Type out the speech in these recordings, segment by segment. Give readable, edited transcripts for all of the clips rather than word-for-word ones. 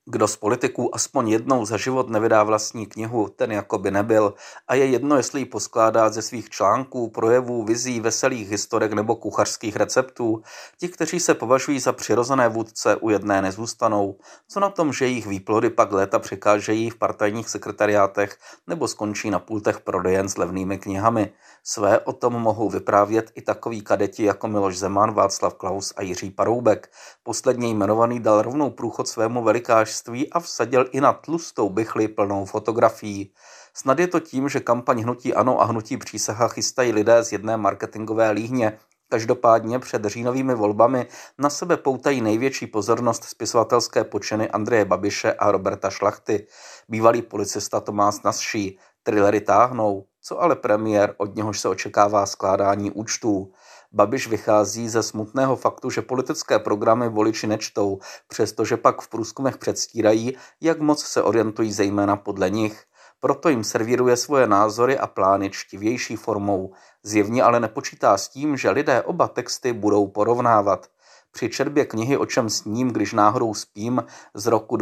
Kdo z politiků aspoň jednou za život nevydá vlastní knihu, ten jako by nebyl a je jedno, jestli ji poskládá ze svých článků, projevů, vizí, veselých historek nebo kuchařských receptů. Ti, kteří se považují za přirozené vůdce, u jedné nezůstanou. Co na tom, že jejich výplody pak léta překážejí v partajních sekretariátech nebo skončí na pultech prodejen s levnými knihami. Své o tom mohou vyprávět i takoví kadeti jako Miloš Zeman, Václav Klaus a Jiří Paroubek. Posledně jmenovaný dal rovnou průchod svému velikářství a vsadil i na tlustou bychli plnou fotografií. Snad je to tím, že kampaň hnutí ANO a hnutí Přísaha chystají lidé z jedné marketingové líhně. Každopádně před říjnovými volbami na sebe poutají největší pozornost spisovatelské počiny Andreje Babiše a Roberta Šlachty. Bývalý policista Tomás Nasší. Thrillery táhnou, co ale premiér, od něhož se očekává skládání účtů. Babiš vychází ze smutného faktu, že politické programy voliči nečtou, přestože pak v průzkumech předstírají, jak moc se orientují zejména podle nich. Proto jim servíruje svoje názory a plány čtivější formou. Zjevně ale nepočítá s tím, že lidé oba texty budou porovnávat. Při četbě knihy O čem sním, když náhodou spím z roku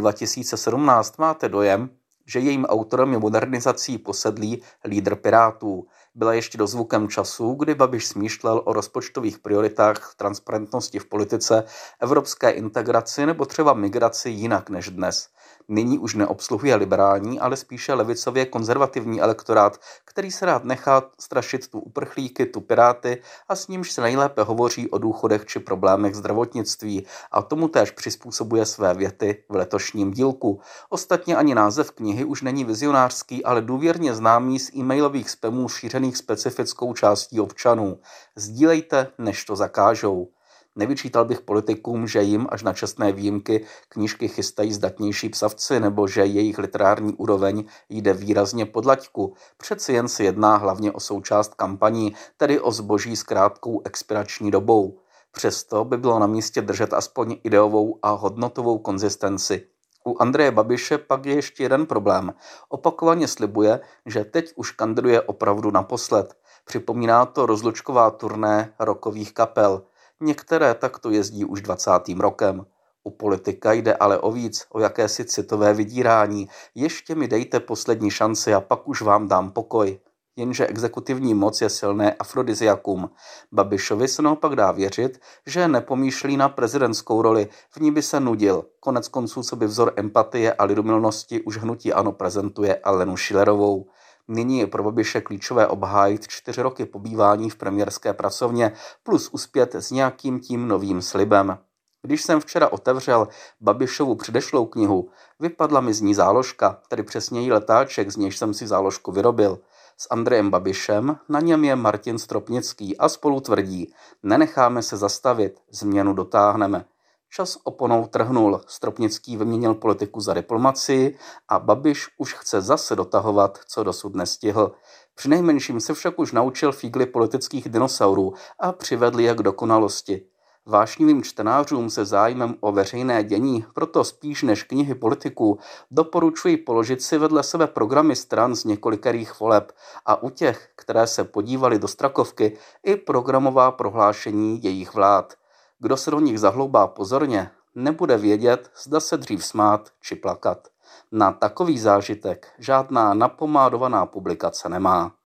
2017 máte dojem, že jejím autorem je modernizací posedlý lídr Pirátů. Byla ještě dozvukem času, kdy Babiš smýšlel o rozpočtových prioritách, transparentnosti v politice, evropské integraci nebo třeba migraci jinak než dnes. Nyní už neobsluhuje liberální, ale spíše levicově konzervativní elektorát, který se rád nechá strašit tu uprchlíky, tu Piráty a s nímž se nejlépe hovoří o důchodech či problémech zdravotnictví a tomu též přizpůsobuje své věty v letošním dílku. Ostatně ani název knihy už není vizionářský, ale důvěrně známý z e-mailových spamů šířených specifickou částí občanů. Sdílejte, než to zakážou. Nevyčítal bych politikům, že jim až na čestné výjimky knížky chystají zdatnější psavci nebo že jejich literární úroveň jde výrazně pod laťku. Přeci jen se jedná hlavně o součást kampaní, tedy o zboží s krátkou expirační dobou. Přesto by bylo na místě držet aspoň ideovou a hodnotovou konzistenci. U Andreje Babiše pak je ještě jeden problém. Opakovaně slibuje, že teď už kandiduje opravdu naposled. Připomíná to rozlučková turné rockových kapel. Některé takto jezdí už 20. rokem. U politika jde ale o víc, o jakési citové vydírání. Ještě mi dejte poslední šanci a pak už vám dám pokoj. Jenže exekutivní moc je silné afrodiziakum. Babišovi se naopak dá věřit, že nepomýšlí na prezidentskou roli, v ní by se nudil. Konec konců, co by vzor empatie a lidumilnosti už hnutí ANO prezentuje Alenu Schillerovou. Nyní je pro Babiše klíčové obhájit 4 roky pobývání v premiérské pracovně plus uspět s nějakým tím novým slibem. Když jsem včera otevřel Babišovu předešlou knihu, vypadla mi z ní záložka, tedy přesněji letáček, z nějž jsem si záložku vyrobil. S Andrejem Babišem na něm je Martin Stropnický a spolu tvrdí, nenecháme se zastavit, změnu dotáhneme. Čas oponou trhnul, Stropnický vyměnil politiku za diplomacii a Babiš už chce zase dotahovat, co dosud nestihl. Přinejmenším se však už naučil fígly politických dinosaurů a přivedl je k dokonalosti. Vášnivým čtenářům se zájmem o veřejné dění, proto spíš než knihy politiků, doporučuji položit si vedle sebe programy stran z několikerých voleb a u těch, které se podívali do Strakovky, i programová prohlášení jejich vlád. Kdo se do nich zahloubá pozorně, nebude vědět, zda se dřív smát či plakat. Na takový zážitek žádná napomádovaná publikace nemá.